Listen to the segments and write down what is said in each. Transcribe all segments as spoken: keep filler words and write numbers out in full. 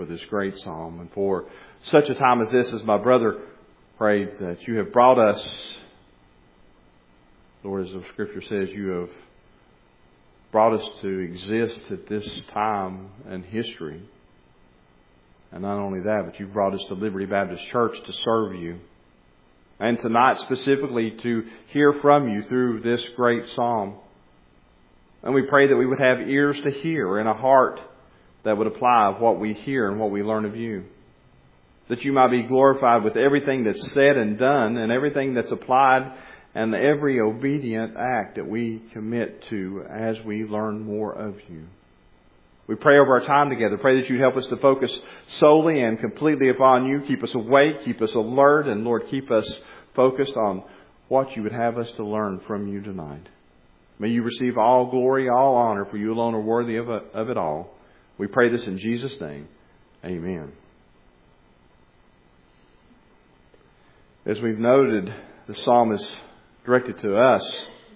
for this great psalm. And for such a time as this, as my brother prayed, that you have brought us, Lord, as the Scripture says, you have brought us to exist at this time in history. And not only that, but you've brought us to Liberty Baptist Church to serve you. And tonight specifically to hear from you through this great psalm. And we pray that we would have ears to hear and a heart that would apply of what we hear and what we learn of you. That you might be glorified with everything that's said and done and everything that's applied and every obedient act that we commit to as we learn more of you. We pray over our time together. Pray that you'd help us to focus solely and completely upon you. Keep us awake, keep us alert, and Lord, keep us focused on what you would have us to learn from you tonight. May you receive all glory, all honor, for you alone are worthy of it, of it all. We pray this in Jesus' name. Amen. As we've noted, the psalm is directed to us.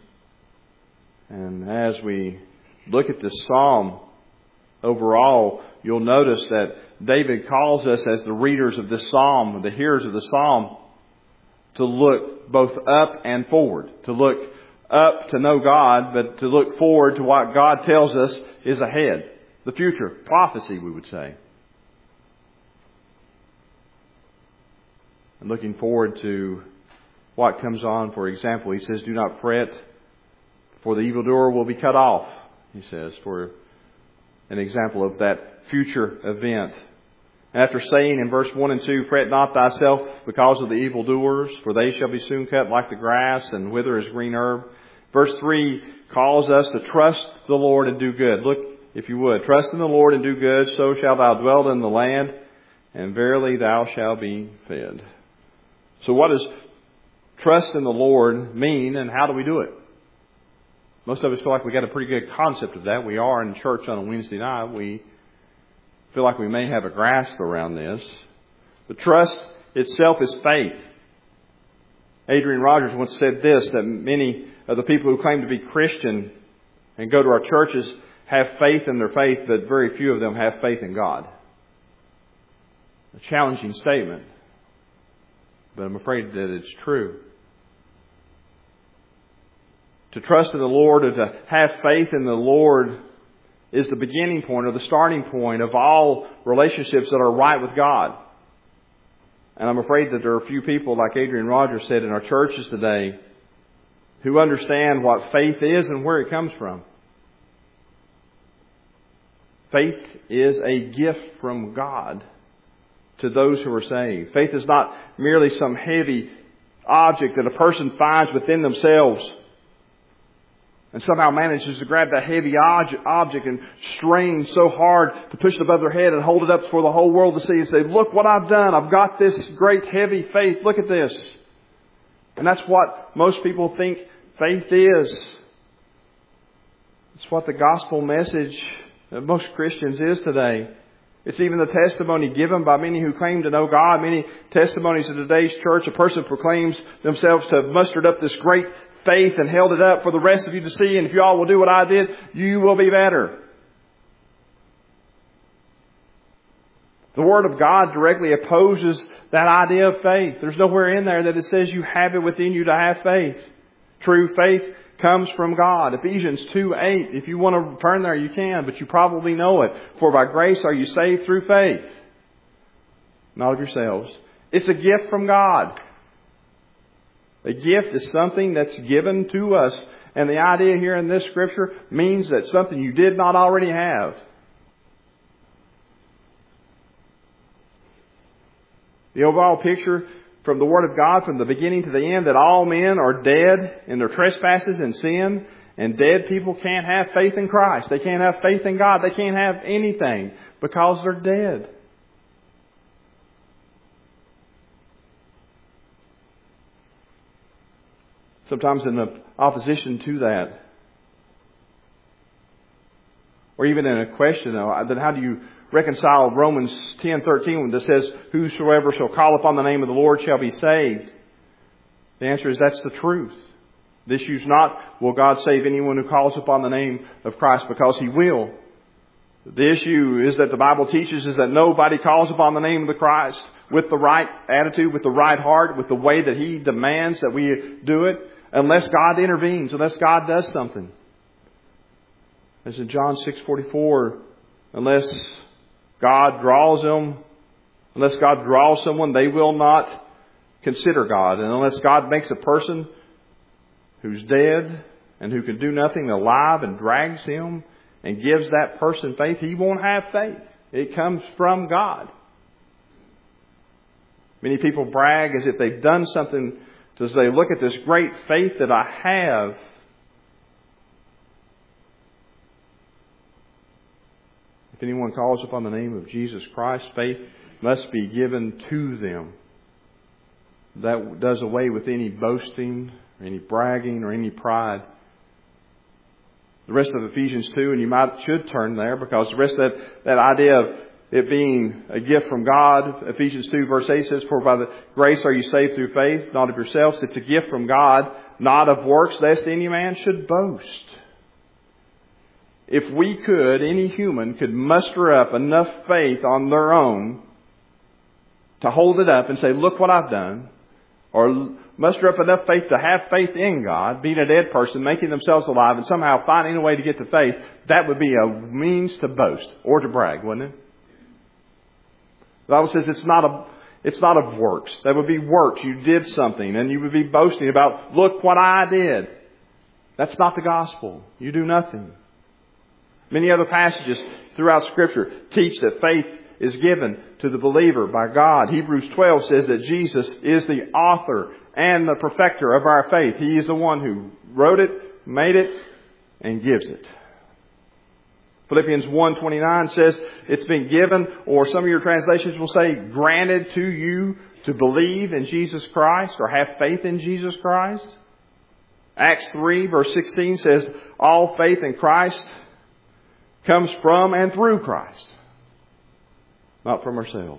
And as we look at this psalm overall, you'll notice that David calls us as the readers of this psalm, the hearers of the psalm, to look both up and forward. To look up to know God, but to look forward to what God tells us is ahead. The future, prophecy, we would say. And looking forward to what comes on. For example, he says, do not fret, for the evildoer will be cut off, he says, for an example of that future event. And after saying in verse one and two, fret not thyself because of the evildoers, for they shall be soon cut like the grass and wither as green herb. Verse three calls us to trust the Lord and do good. Look, if you would, trust in the Lord and do good, so shalt thou dwell in the land, and verily thou shalt be fed. So what does trust in the Lord mean, and how do we do it? Most of us feel like we got a pretty good concept of that. We are in church on a Wednesday night. We feel like we may have a grasp around this. But trust itself is faith. Adrian Rogers once said this, that many of the people who claim to be Christian and go to our churches have faith in their faith, but very few of them have faith in God. A challenging statement, but I'm afraid that it's true. To trust in the Lord or to have faith in the Lord is the beginning point or the starting point of all relationships that are right with God. And I'm afraid that there are a few people, like Adrian Rogers said, in our churches today who understand what faith is and where it comes from. Faith is a gift from God to those who are saved. Faith is not merely some heavy object that a person finds within themselves and somehow manages to grab that heavy object and strain so hard to push it above their head and hold it up for the whole world to see and say, look what I've done. I've got this great heavy faith. Look at this. And that's what most people think faith is. It's what the gospel message of most Christians is today. It's even the testimony given by many who claim to know God. Many testimonies in today's church, a person proclaims themselves to have mustered up this great faith and held it up for the rest of you to see. And if you all will do what I did, you will be better. The Word of God directly opposes that idea of faith. There's nowhere in there that it says you have it within you to have faith. True faith comes from God. Ephesians two eight. If you want to turn there, you can, but you probably know it. For by grace are you saved through faith, not of yourselves. It's a gift from God. A gift is something that's given to us. And the idea here in this scripture means that something you did not already have. The overall picture from the Word of God, from the beginning to the end, that all men are dead in their trespasses and sin. And dead people can't have faith in Christ. They can't have faith in God. They can't have anything because they're dead. Sometimes in opposition to that, or even in a question, then how do you reconcile Romans ten thirteen when it says, whosoever shall call upon the name of the Lord shall be saved? The answer is that's the truth. The issue is not, will God save anyone who calls upon the name of Christ, because He will. The issue is that the Bible teaches is that nobody calls upon the name of the Christ with the right attitude, with the right heart, with the way that He demands that we do it, unless God intervenes, unless God does something. As in John six forty-four, unless God draws them, unless God draws someone, they will not consider God. And unless God makes a person who's dead and who can do nothing alive and drags him and gives that person faith, he won't have faith. It comes from God. Many people brag as if they've done something to say, look at this great faith that I have. If anyone calls upon the name of Jesus Christ, faith must be given to them. That does away with any boasting, or any bragging, or any pride. The rest of Ephesians two, and you might should turn there, because the rest of that, that idea of it being a gift from God, Ephesians two verse eight says, for by the grace are you saved through faith, not of yourselves. It's a gift from God, not of works, lest any man should boast. If we could, any human could muster up enough faith on their own to hold it up and say, look what I've done, or muster up enough faith to have faith in God, being a dead person, making themselves alive, and somehow finding a way to get to faith, that would be a means to boast or to brag, wouldn't it? The Bible says it's not a, it's not of works. That would be works. You did something and you would be boasting about, look what I did. That's not the gospel. You do nothing. Many other passages throughout Scripture teach that faith is given to the believer by God. Hebrews twelve says that Jesus is the author and the perfecter of our faith. He is the one who wrote it, made it, and gives it. Philippians one twenty-nine says it's been given, or some of your translations will say granted to you to believe in Jesus Christ or have faith in Jesus Christ. Acts three verse sixteen says all faith in Christ comes from and through Christ, not from ourselves.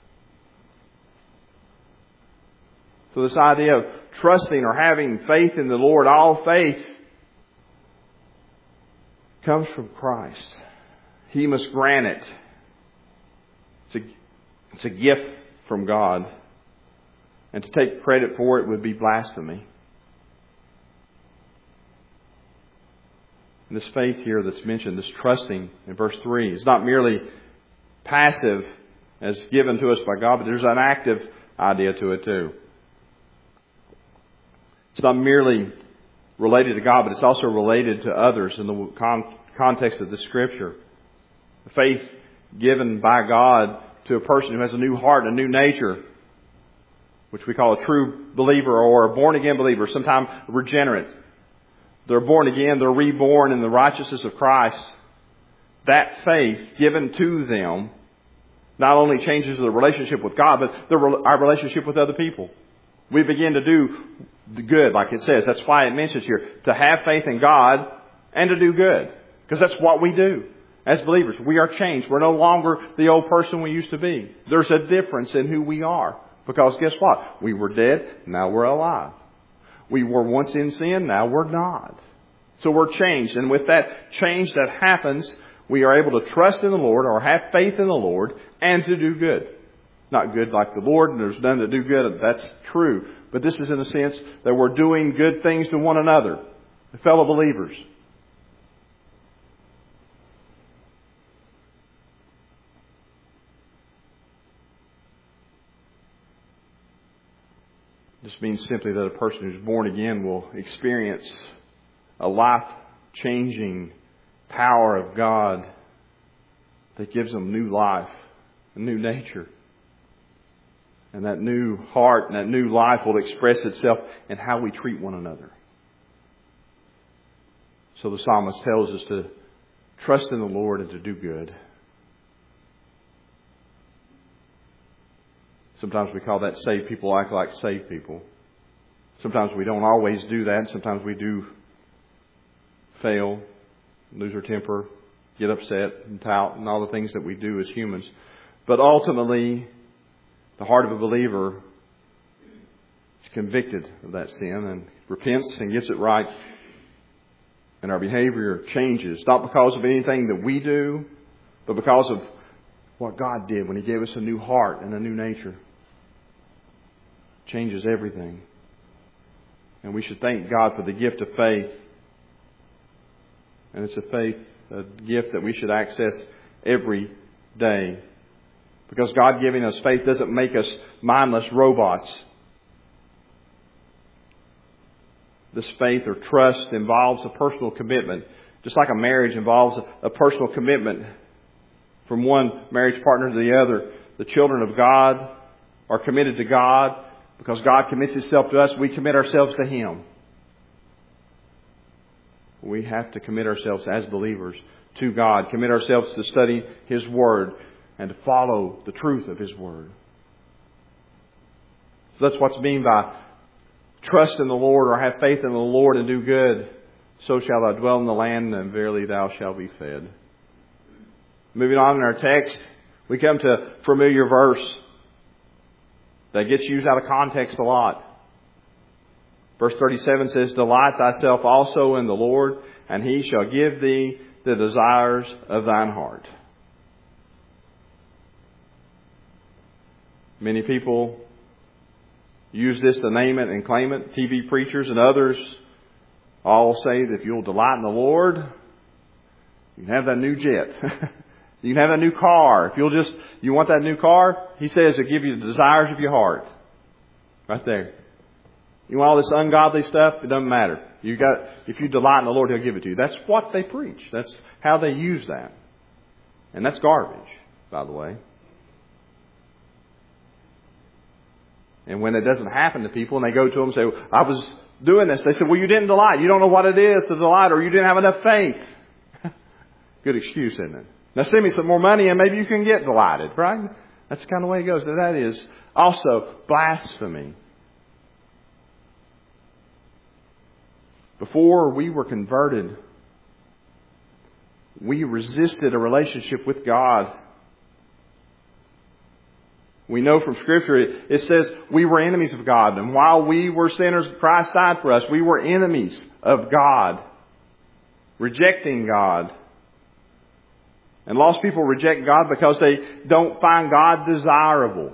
So this idea of trusting or having faith in the Lord, all faith comes from Christ. He must grant it. It's a, it's a gift from God. And to take credit for it would be blasphemy. And this faith here that's mentioned, this trusting in verse three, is not merely passive as given to us by God, but there's an active idea to it too. It's not merely related to God, but it's also related to others in the con- context of the Scripture. The faith given by God to a person who has a new heart and a new nature, which we call a true believer or a born-again believer, sometimes regenerate. They're born again, they're reborn in the righteousness of Christ. That faith given to them not only changes the relationship with God, but the, our relationship with other people. We begin to do the good, like it says. That's why it mentions here, to have faith in God and to do good. Because that's what we do as believers. We are changed. We're no longer the old person we used to be. There's a difference in who we are. Because guess what? We were dead, now we're alive. We were once in sin, now we're not. So we're changed. And with that change that happens, we are able to trust in the Lord or have faith in the Lord and to do good. Not good like the Lord, and there's none that do good. That's true. But this is in the sense that we're doing good things to one another, fellow believers. This means simply that a person who's born again will experience a life-changing power of God that gives them new life, a new nature. And that new heart and that new life will express itself in how we treat one another. So the psalmist tells us to trust in the Lord and to do good. Sometimes we call that saved people act like saved people. Sometimes we don't always do that. Sometimes we do fail, lose our temper, get upset and tout and all the things that we do as humans. But ultimately, the heart of a believer is convicted of that sin and repents and gets it right. And our behavior changes. Not because of anything that we do, but because of what God did when He gave us a new heart and a new nature. Changes everything. And we should thank God for the gift of faith. And it's a faith, a gift that we should access every day. Because God giving us faith doesn't make us mindless robots. This faith or trust involves a personal commitment. Just like a marriage involves a personal commitment from one marriage partner to the other. The children of God are committed to God because God commits Himself to us. We commit ourselves to Him. We have to commit ourselves as believers to God. Commit ourselves to study His Word and to follow the truth of His Word. So that's what's meant by trust in the Lord, or have faith in the Lord and do good. So shall thou dwell in the land, and verily thou shalt be fed. Moving on in our text, we come to a familiar verse that gets used out of context a lot. Verse thirty-seven says, Delight thyself also in the Lord, and He shall give thee the desires of thine heart. Many people use this to name it and claim it. T V preachers and others all say that if you'll delight in the Lord, you can have that new jet. You can have that new car. If you'll just, you want that new car, He says He'll give you the desires of your heart. Right there. You want all this ungodly stuff? It doesn't matter. You got, if you delight in the Lord, He'll give it to you. That's what they preach. That's how they use that. And that's garbage, by the way. And when it doesn't happen to people and they go to them and say, well, I was doing this. They say, well, you didn't delight. You don't know what it is to delight, or you didn't have enough faith. Good excuse, isn't it? Now send me some more money and maybe you can get delighted, right? That's the kind of way it goes. And that is also blasphemy. Before we were converted, we resisted a relationship with God. We know from Scripture, it, it says we were enemies of God. And while we were sinners, Christ died for us. We were enemies of God. Rejecting God. And lost people reject God because they don't find God desirable.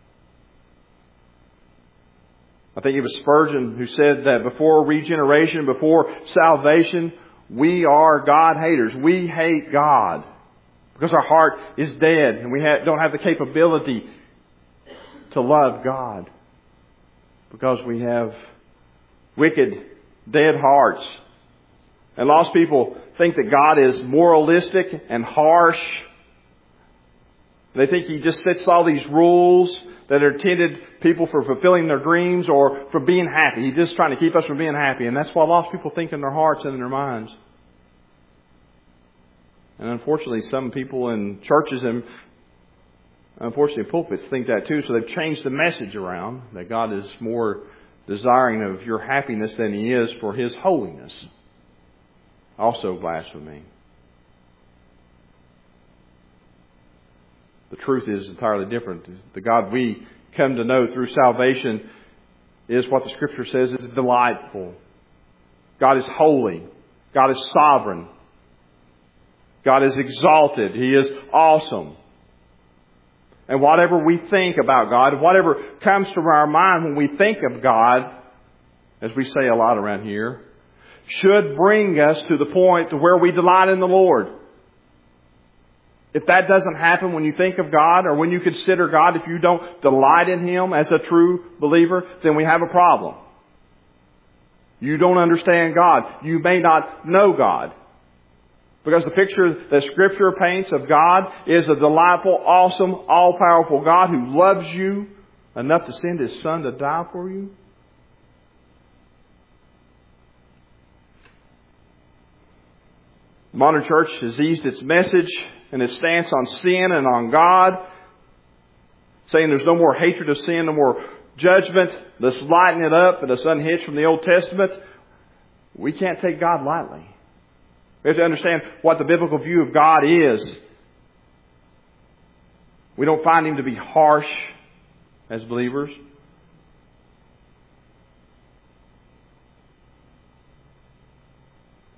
I think it was Spurgeon who said that before regeneration, before salvation, we are God haters. We hate God because our heart is dead and we ha- don't have the capability to love God because we have wicked, dead hearts. And lost people think that God is moralistic and harsh. They think He just sets all these rules that are intended people for fulfilling their dreams or for being happy. He's just trying to keep us from being happy. And that's what lost people think in their hearts and in their minds. And unfortunately, some people in churches and unfortunately pulpits think that too. So they've changed the message around that God is more desiring of your happiness than He is for His holiness. Also blasphemy. The truth is entirely different. The God we come to know through salvation is what the Scripture says is delightful. God is holy. God is sovereign. God is exalted. He is awesome. And whatever we think about God, whatever comes to our mind when we think of God, as we say a lot around here, should bring us to the point to where we delight in the Lord. If that doesn't happen when you think of God or when you consider God, if you don't delight in Him as a true believer, then we have a problem. You don't understand God. You may not know God. Because the picture that Scripture paints of God is a delightful, awesome, all-powerful God who loves you enough to send His Son to die for you. The modern church has eased its message and its stance on sin and on God, saying there's no more hatred of sin, no more judgment. Let's lighten it up and let's unhitch from the Old Testament. We can't take God lightly. We have to understand what the biblical view of God is. We don't find Him to be harsh as believers.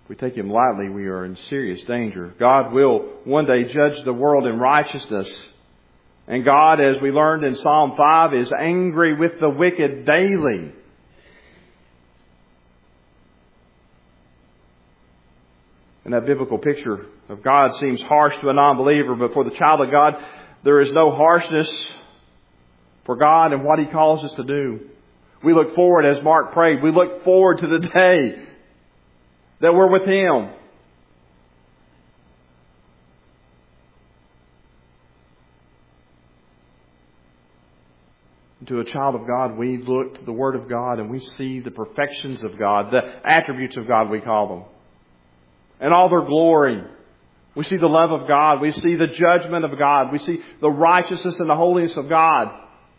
If we take Him lightly, we are in serious danger. God will one day judge the world in righteousness. And God, as we learned in Psalm five, is angry with the wicked daily. And that biblical picture of God seems harsh to a non-believer, but for the child of God, there is no harshness for God and what He calls us to do. We look forward, as Mark prayed, we look forward to the day that we're with Him. To a child of God, we look to the Word of God and we see the perfections of God, the attributes of God, we call them, and all their glory. We see the love of God. We see the judgment of God. We see the righteousness and the holiness of God.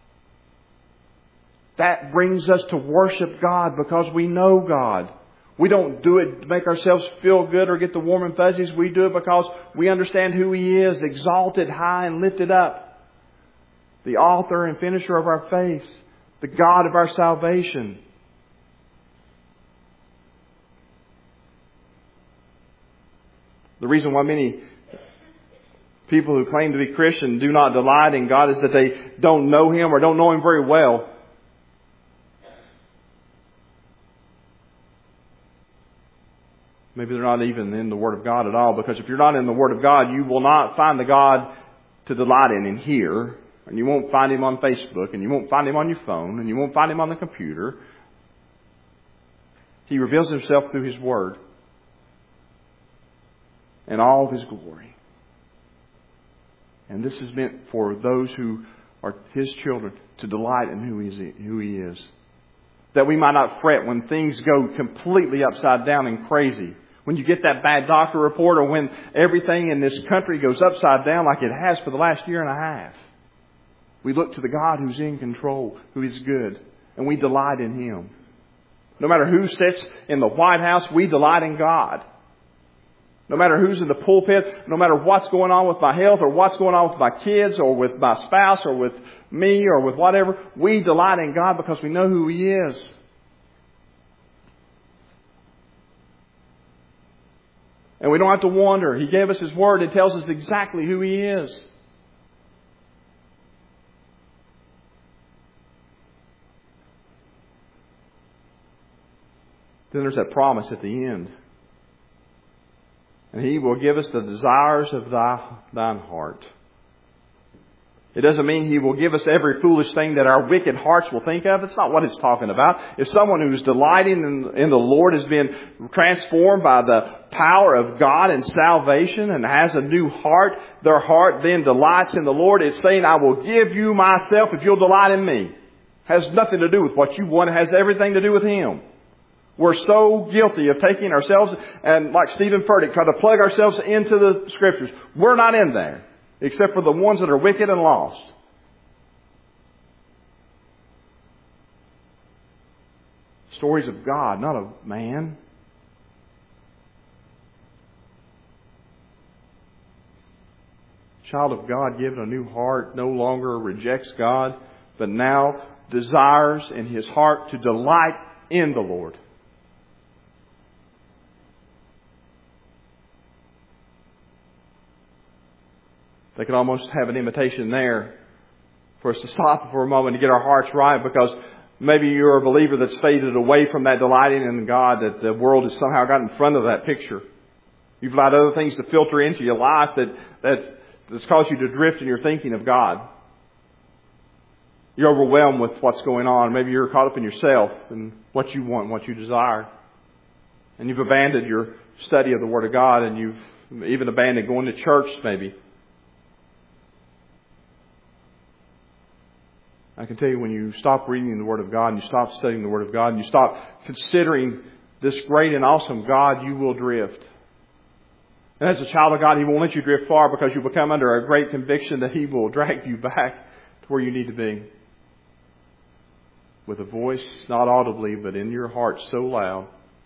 That brings us to worship God because we know God. We don't do it to make ourselves feel good or get the warm and fuzzies. We do it because we understand who He is, exalted high and lifted up. The author and finisher of our faith, the God of our salvation. The reason why many people who claim to be Christian do not delight in God is that they don't know Him or don't know Him very well. Maybe they're not even in the Word of God at all, because if you're not in the Word of God, you will not find the God to delight in in here. And you won't find Him on Facebook, and you won't find Him on your phone, and you won't find Him on the computer. He reveals Himself through His Word and all of His glory. And this is meant for those who are His children to delight in who He is. Who he is. That we might not fret when things go completely upside down and crazy. When you get that bad doctor report, or when everything in this country goes upside down like it has for the last year and a half. We look to the God who's in control, who is good, and we delight in Him. No matter who sits in the White House, we delight in God. No matter who's in the pulpit, no matter what's going on with my health, or what's going on with my kids, or with my spouse, or with me, or with whatever, we delight in God because we know who He is. And we don't have to wonder. He gave us His Word. It tells us exactly who He is. Then there's that promise at the end. And He will give us the desires of thy, thine heart. It doesn't mean He will give us every foolish thing that our wicked hearts will think of. It's not what it's talking about. If someone who's delighting in, in the Lord has been transformed by the power of God and salvation and has a new heart, their heart then delights in the Lord. It's saying, I will give you myself if you'll delight in me. It has nothing to do with what you want. It has everything to do with Him. We're so guilty of taking ourselves and, like Stephen Furtick, try to plug ourselves into the Scriptures. We're not in there, except for the ones that are wicked and lost. Stories of God, not of man. Child of God given a new heart no longer rejects God, but now desires in his heart to delight in the Lord. They can almost have an invitation there for us to stop for a moment to get our hearts right, because maybe you're a believer that's faded away from that delighting in God, that the world has somehow got in front of that picture. You've allowed other things to filter into your life that that's, that's caused you to drift in your thinking of God. You're overwhelmed with what's going on. Maybe you're caught up in yourself and what you want and what you desire. And you've abandoned your study of the Word of God, and you've even abandoned going to church maybe. I can tell you, when you stop reading the Word of God and you stop studying the Word of God and you stop considering this great and awesome God, you will drift. And as a child of God, He won't let you drift far, because you become under a great conviction that He will drag you back to where you need to be. With a voice, not audibly, but in your heart so loud.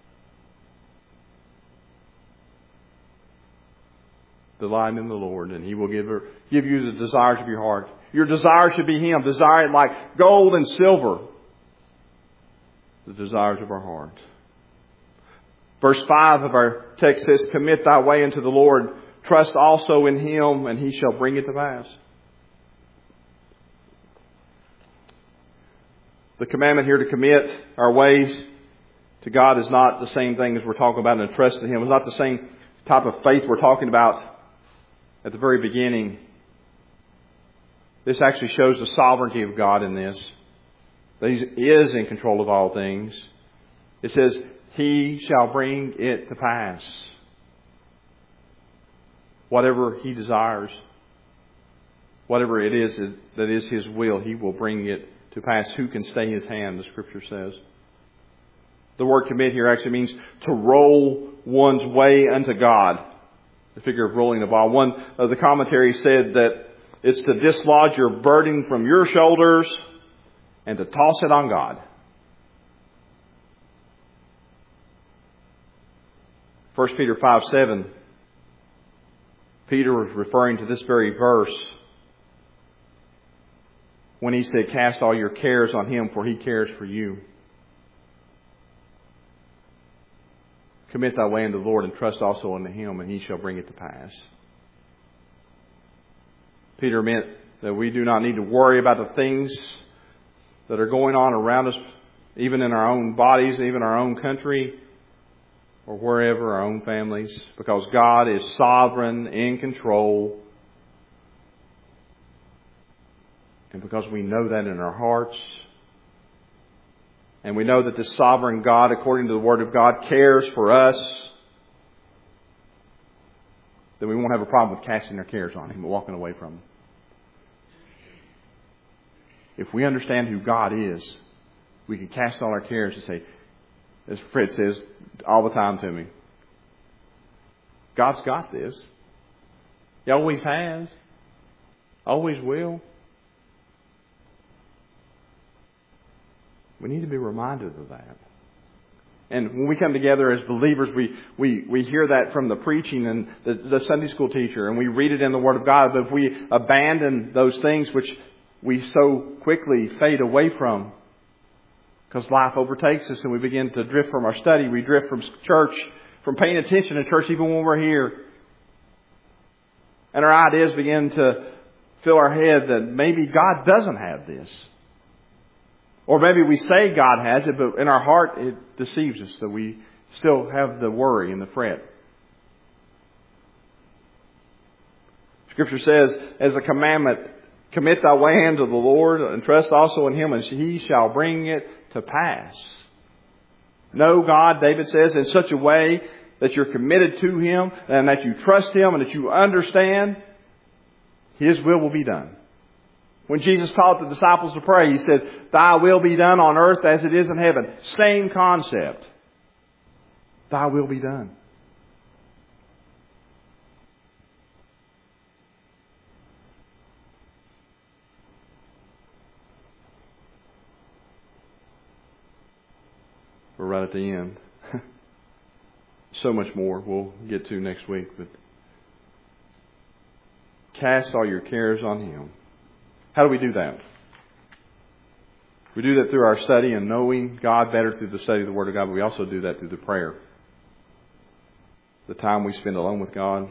Delight in the Lord, and He will give her, give you the desires of your heart. Your desire should be Him. Desire it like gold and silver. The desires of our heart. Verse five of our text says, commit thy way unto the Lord. Trust also in Him, and He shall bring it to pass. The commandment here to commit our ways to God is not the same thing as we're talking about in trust in Him. It's not the same type of faith we're talking about at the very beginning. This actually shows the sovereignty of God in this. That He is in control of all things. It says, He shall bring it to pass. Whatever He desires, whatever it is that is His will, He will bring it to pass. Who can stay His hand, the Scripture says. The word commit here actually means to roll one's way unto God. The figure of rolling the ball. One of the commentaries said that it's to dislodge your burden from your shoulders and to toss it on God. First Peter five seven. Peter was referring to this very verse when he said, cast all your cares on Him, for He cares for you. Commit thy way unto the Lord, and trust also unto Him, and He shall bring it to pass. Peter meant that we do not need to worry about the things that are going on around us, even in our own bodies, even our own country, or wherever, our own families, because God is sovereign, in control. And because we know that in our hearts, and we know that this sovereign God, according to the Word of God, cares for us, then we won't have a problem with casting our cares on Him and walking away from Him. If we understand who God is, we can cast all our cares and say, as Fred says all the time to me, God's got this. He always has. Always will. We need to be reminded of that. And when we come together as believers, we, we, we hear that from the preaching and the, the Sunday school teacher, and we read it in the Word of God. But if we abandon those things which we so quickly fade away from, because life overtakes us and we begin to drift from our study, we drift from church, from paying attention to church even when we're here. And our ideas begin to fill our head that maybe God doesn't have this. Or maybe we say God has it, but in our heart it deceives us, that we still have the worry and the fret. Scripture says, as a commandment, commit thy way unto the Lord, and trust also in Him, and He shall bring it to pass. Know God, David says, in such a way that you're committed to Him, and that you trust Him, and that you understand His will will be done. When Jesus taught the disciples to pray, He said, Thy will be done on earth as it is in heaven. Same concept. Thy will be done. We're right at the end. So much more we'll get to next week. But cast all your cares on Him. How do we do that? We do that through our study and knowing God better through the study of the Word of God, but we also do that through the prayer. The time we spend alone with God.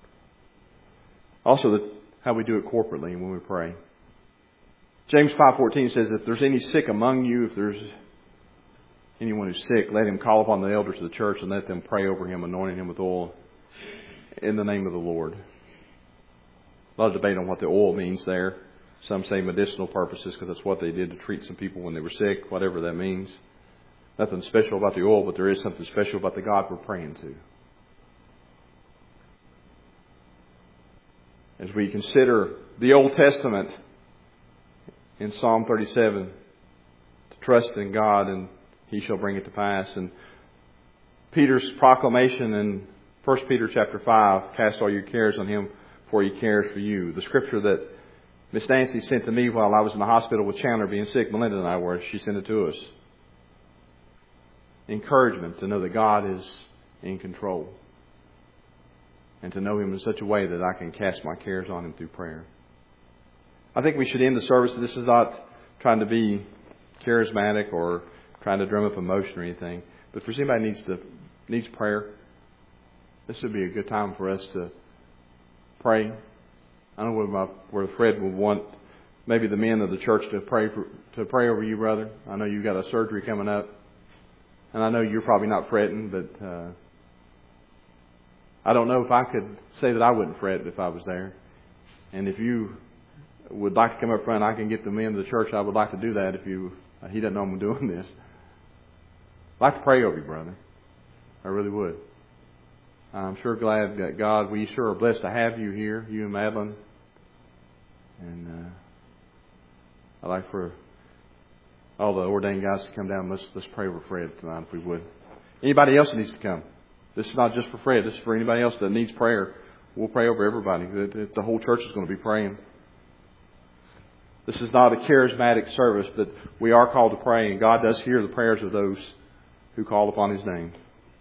Also, the, how we do it corporately when we pray. James five fourteen says, if there's any sick among you, if there's anyone who's sick, let him call upon the elders of the church and let them pray over him, anointing him with oil in the name of the Lord. A lot of debate on what the oil means there. Some say medicinal purposes because that's what they did to treat some people when they were sick, whatever that means. Nothing special about the oil, but there is something special about the God we're praying to. As we consider the Old Testament in Psalm thirty-seven, to trust in God and He shall bring it to pass. And Peter's proclamation in First Peter chapter five, cast all your cares on Him, for He cares for you. The scripture that Miss Nancy sent to me while I was in the hospital with Chandler being sick, Melinda and I were, she sent it to us. Encouragement to know that God is in control. And to know Him in such a way that I can cast my cares on Him through prayer. I think we should end the service. This is not trying to be charismatic or trying to drum up emotion or anything. But if anybody needs to needs prayer, this would be a good time for us to pray. I don't know where, my, where Fred would want maybe the men of the church to pray for, to pray over you, brother. I know you've got a surgery coming up, and I know you're probably not fretting, but uh, I don't know if I could say that I wouldn't fret if I was there. And if you would like to come up front, I can get the men of the church. I would like to do that if you. Uh, he doesn't know I'm doing this. I'd like to pray over you, brother. I really would. I'm sure glad that God, we sure are blessed to have you here, you and Madeline. And uh, I'd like for all the ordained guys to come down. Let's let's pray over Fred tonight, if we would. Anybody else that needs to come. This is not just for Fred. This is for anybody else that needs prayer. We'll pray over everybody. The, the whole church is going to be praying. This is not a charismatic service, but we are called to pray, and God does hear the prayers of those who call upon His name.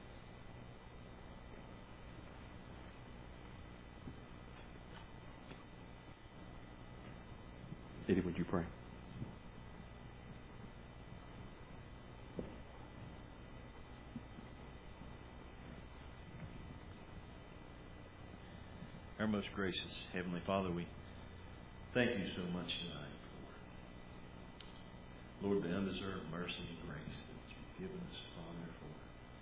Eddie, would you pray? Our most gracious Heavenly Father, we thank you so much tonight for, Lord, the undeserved mercy and grace that you've given us, Father, for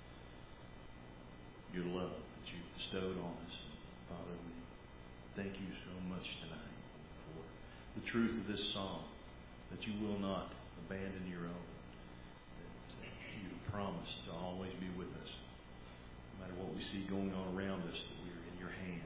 your love that you've bestowed on us. Father, we thank you so much tonight for the truth of this song, that you will not abandon your own, that you promise to always be with us. No matter what we see going on around us, that we are in your hand.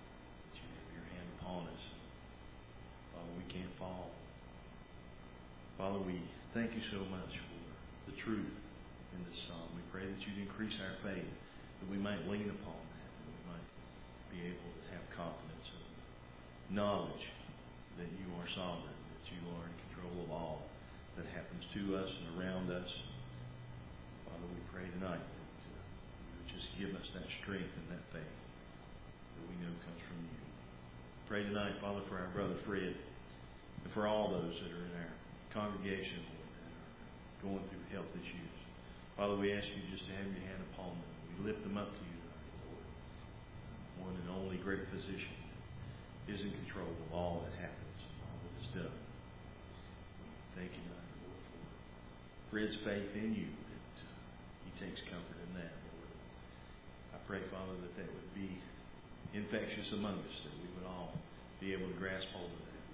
On us. Father, we can't fall. Father, we thank you so much for the truth in this psalm. We pray that you'd increase our faith, that we might lean upon that, that we might be able to have confidence and knowledge that you are sovereign, that you are in control of all that happens to us and around us. Father, we pray tonight that uh, you would just give us that strength and that faith that we know comes from you. Pray tonight, Father, for our brother Fred and for all those that are in our congregation that are going through health issues. Father, we ask you just to have your hand upon them. We lift them up to you tonight, Lord. One and only great physician is in control of all that happens and all that is done. Thank you tonight, Lord, for Fred's faith in you, that uh, he takes comfort in that, Lord. I pray, Father, that that would be infectious among us, that we would all be able to grasp hold of that,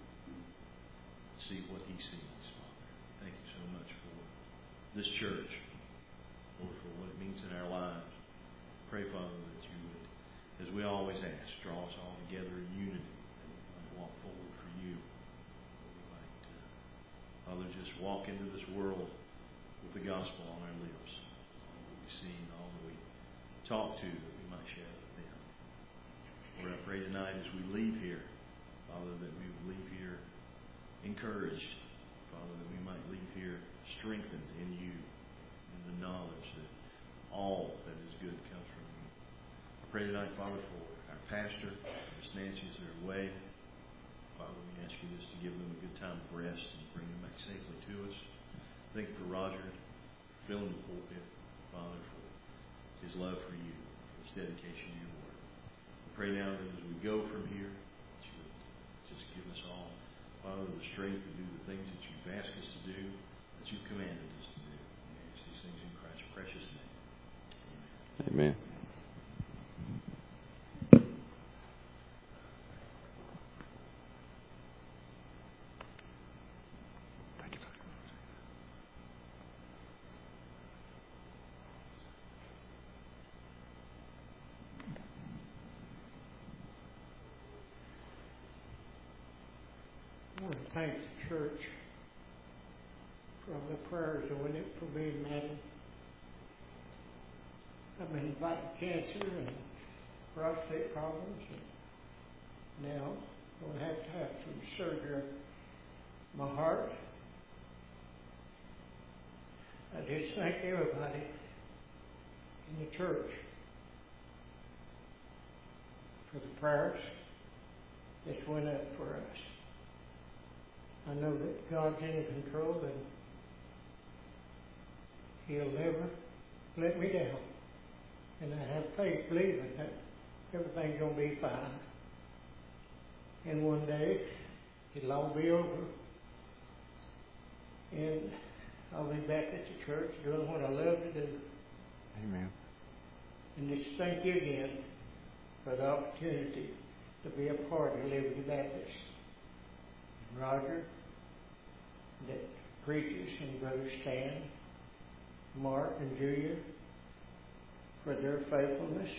see what he sees, Father. Thank you so much for this church, Lord, for what it means in our lives. Pray, Father, that you would, as we always ask, draw us all together in unity, that we might walk forward for you, that we might, uh, Father, just walk into this world with the gospel on our lips, all that we see and all that we talk to, that we might share with them. Lord, I pray tonight as we leave here, Father, that we would leave here encouraged, Father, that we might leave here strengthened in you, in the knowledge that all that is good comes from you. I pray tonight, Father, for our pastor, Miss Nancy, as they're away. Father, we ask you just to give them a good time of rest and bring them back safely to us. Thank you for Roger filling the pulpit, Father, for his love for you, for his dedication to your word. Pray now that as we go from here, that you would just give us all, Father, the strength to do the things that you've asked us to do, that you've commanded us to do. We ask these things in Christ's precious name. Amen. Amen. I want to thank the church for the prayers that went up for me and Madeline. I've been fighting cancer and prostate problems, and now I'm going to have to have some surgery on my heart. I just thank everybody in the church for the prayers that went up for us. I know that God's in control and He'll never let me down. And I have faith believing that everything's going to be fine. And one day, it'll all be over. And I'll be back at the church doing what I love to do. Amen. And just thank you again for the opportunity to be a part of Liberty Baptist. Roger, that preaches, and Brother Stan, Mark and Julia, for their faithfulness.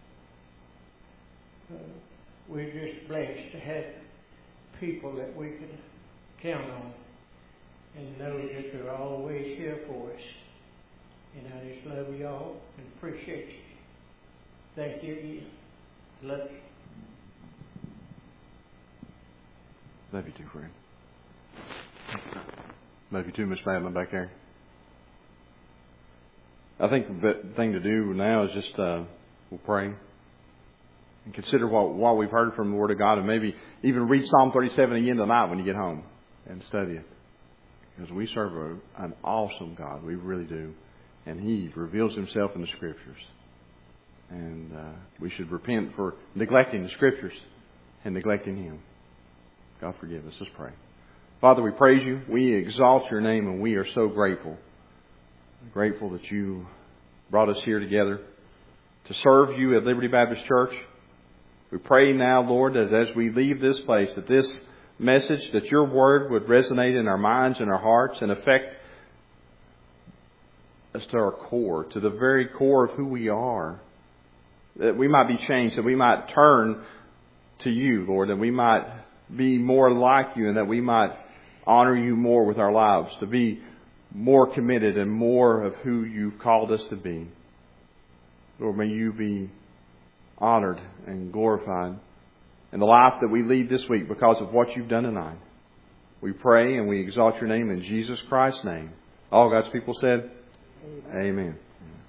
Uh, we're just blessed to have people that we can count on and know that they're always here for us. And I just love you all and appreciate you. Thank you again. Love you. Love you too, friend. Love you too, Miss Madeline back there. I think the thing to do now is just uh, we'll pray and consider what, what we've heard from the Word of God, and maybe even read Psalm thirty-seven again tonight when you get home and study it. Because we serve a, an awesome God. We really do. And He reveals Himself in the Scriptures. And uh, we should repent for neglecting the Scriptures and neglecting Him. God forgive us. Let's pray. Father, we praise You. We exalt Your name, and we are so grateful. Grateful that You brought us here together to serve You at Liberty Baptist Church. We pray now, Lord, that as we leave this place, that this message, that Your Word would resonate in our minds and our hearts and affect us to our core, to the very core of who we are. That we might be changed, that we might turn to You, Lord, that we might be more like You, and that we might honor You more with our lives, to be more committed and more of who You've called us to be. Lord, may You be honored and glorified in the life that we lead this week because of what You've done tonight. We pray and we exalt Your name in Jesus Christ's name. All God's people said, Amen. Amen.